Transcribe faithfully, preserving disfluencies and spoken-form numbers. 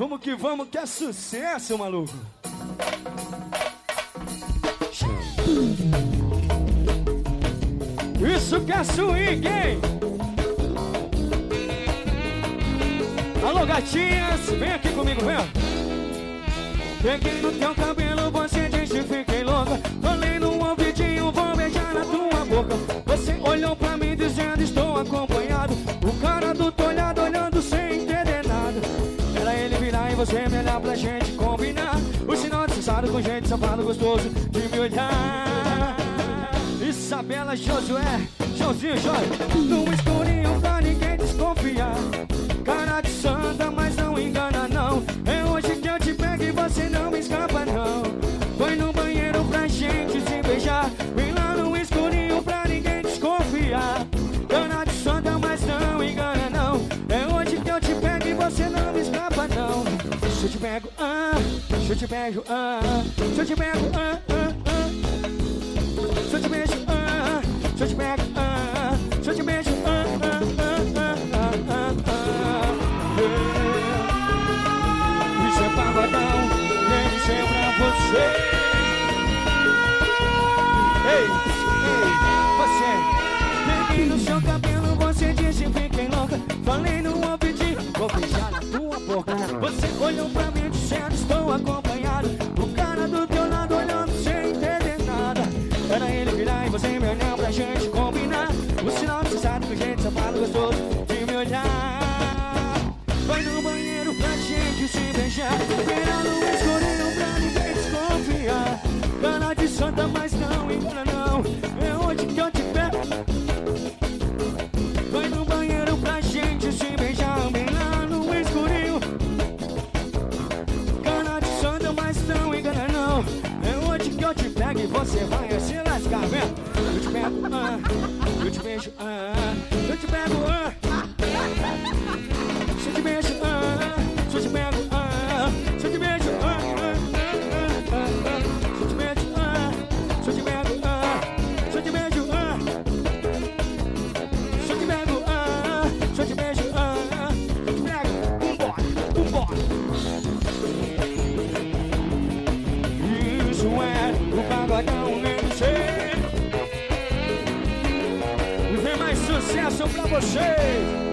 Vamos que vamos, que é sucesso, maluco. Isso que é swing, hein? Alô, gatinhas, vem aqui comigo, vem. Peguei no teu cabelo, você disse fiquei louca. Falei no ouvidinho, vou beijar na tua boca. Você olhou pra mim dizendo estou acompanhado. O cara do teu olhado olhando sem entender nada. Era ele virar e você me olhar pra gente combinar. O sinal necessário com gente safado gostoso de me olhar. Isabela, Josué, Joãozinho, Jorge. No escurinho pra ninguém desconfiar. Cara de santa, mas não engana não. É hoje que eu te pego e você não me escapa não. Foi no banheiro pra gente se beijar. Vem lá no escurinho pra ninguém desconfiar. Cara de santa, mas não engana não. É hoje que eu te pego e você não me escapa não. Se eu te pego, ah, se eu te pego, ah, se eu te pego, ah, ah, ah. Se eu te beijo, ah, se eu te pego, ah, se eu te beijo, ah, ah, ah, ah, ah, ah. Isso é pagodão, nem isso é pra você. Ei, ei, você. Peguei no seu cabelo, você disse fiquei louca. Falei no ouvidinho, vou beijar na tua boca. Você olhou pra mim dizendo estou acompanhado. O cara do teu lado olhando sem entender nada. Era ele virar e você me olhar pra gente combinar. O sinal necessário que gente safado gostoso de me olhar. Vai no banheiro pra gente se beijar. Era no escurinho pra ninguém desconfiar. Cara de santa, mas não engana não. É onde que eu te pego. Vai no banheiro pra gente se beijar. Bem lá no escurinho. Cara de santa, mas não engana não. É onde que eu te pego e você vai se lascar, vem. Eu te pego, ah, eu te beijo, ah, eu te pego, ah. Se eu te beijo, ah, se eu te pego, ah, se eu te beijo, ah, ah, ah, ah. Se eu te beijo, ah, se eu te pego, ah, se eu te beijo, ah. Se eu te pego, ah, se eu te beijo, ah, se eu te pego, vambora, vambora. Isso é o pagodão M C. E vem mais sucesso pra vocês.